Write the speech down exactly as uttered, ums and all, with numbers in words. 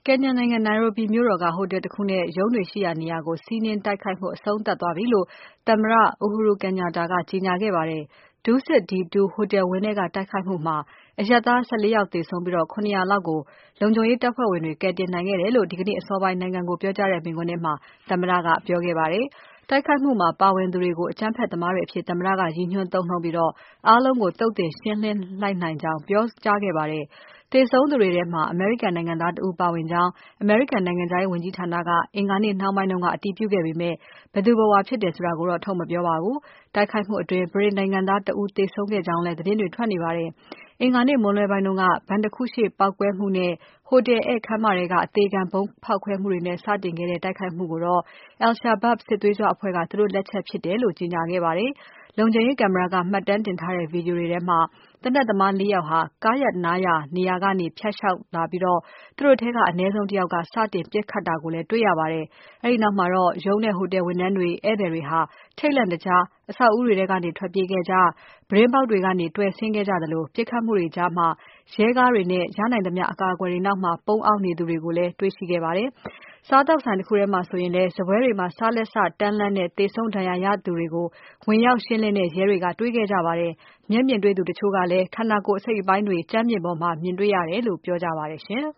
Kenya နိုင်ငံ Nairobi မြို့တော်က ဟိုတယ်တခုနဲ့ ရုံးတွေရှိရာနေရာကို စီးနင်းတိုက်ခိုက်မှု အဆုံးသတ်သွားပြီလို့ သမ္မတ Uhuru Kenyatta ကကြေညာခဲ့ပါတယ်။ Dusit D two ဟိုတယ်ဝန်းထဲက တိုက်ခိုက်မှုမှာ အရပ်သား ၁၄ ယောက်သေဆုံးပြီး ၇၀၀ လောက်ကို လုံခြုံရေးတပ်ဖွဲ့ဝင်တွေ ကယ်တင်နိုင်ခဲ့တယ်လို့ ဒီကနေ့အစောပိုင်း နိုင်ငံကိုပြောကြားတဲ့ မိန့်ခွန်းထဲမှာ သမ္မတက ပြောခဲ့ပါတယ်။ တိုက်ခိုက်မှုမှာ ပါဝင်သူတွေကို အကြမ်းဖက်သမားတွေအဖြစ် သမ္မတက ရည်ညွှန်းသုံးနှုန်းပြီး အားလုံးကို သုတ်သင်ရှင်းလိုက်နိုင်ကြောင်း ပြောကြားခဲ့ပါတယ်။ သေဆုံးသူတွေထဲမှာ အမေရိကန်နိုင်ငံသားတဦးပါဝင်ကြောင်း အမေရိကန်နိုင်ငံခြားရေးဝန်ကြီးဌာနက အင်္ဂါနေ့နှောင်းပိုင်းက အတည်ပြုခဲ့ပေမဲ့ ဘယ်သူဘယ်ဝါဖြစ်တယ်ဆိုတာကိုတော့ ထုတ်မပြောပါဘူး။ တိုက်ခိုက်မှုအတွင်း ဗြိတိန်နိုင်ငံသားတဦး သေဆုံးခဲ့ကြောင်းလည်း သတင်းတွေထွက်နေပါတယ်။ အင်္ဂါနေ့မွန်းလွဲပိုင်းက ဘဏ်တခုရှေ့ပေါက်ကွဲမှုနဲ့ ဟိုတယ်ဧည့်ခန်းမထဲက အသေခံဗုံးဖောက်ခွဲမှုတွေနဲ့ စတင်ခဲ့တဲ့ တိုက်ခိုက်မှုကိုတော့ al-Shabaab စစ်သွေးကြွအဖွဲ့က သူတို့လက်ချက်ဖြစ်တယ်လို့ ကြေညာခဲ့ပါတယ်။ လုံခြုံရေးကင်မရာက မှတ်တမ်းတင်ထားတဲ့ ဗီဒီယိုတွေထဲမှာ သေနတ်သမား ၄ ယောက်ဟာ ကားရပ်နားရာနေရာကနေ ဖြတ်လျှောက်လာပြီး သူတို့ထဲက အနည်းဆုံးတယောက်က စတင်ပစ်ခတ်တာကိုလည်း တွေ့ရပါတယ်။ အဲဒီနောက်မှာတော့ ရုံးနဲ့ဟိုတယ်ဝန်ထမ်းတွေ၊ ဧည့်သည်တွေဟာ ထိတ်လန့်တကြား အဆောက်အဦးတွေထဲကနေ ထွက်ပြေးခဲ့ကြ၊ ပြတင်းပေါက်တွေကနေ တွယ်ဆင်းခဲ့ကြသလို ပစ်ခတ်မှုတွေကြား ရဲကားတွေနဲ့ ရနိုင်သမျှ အကာအကွယ်တွေနောက်မှာ ပုန်းအောင်းနေသူတွေကိုလည်း တွေ့ရှိခဲ့ပါတယ်။ စားသောက်ဆိုင်တခုထဲမှာဆိုရင်လည်း စားပွဲတွေမှာ စားလက်စတန်းလန်းနဲ့ သေဆုံးဒဏ်ရာရသူတွေကို ဝင်ရောက်ရှင်းလင်းတဲ့ ရဲတွေက တွေ့ခဲ့ကြပါတယ်။ မျက်မြင်တွေ့သူတချို့ကလည်း ခန္ဓာကိုယ်အစိတ်အပိုင်းတွေ ကြမ်းပြင်ပေါ်မှာ မြင်တွေ့ရတယ်လို့ ပြောကြပါတယ်ရှင်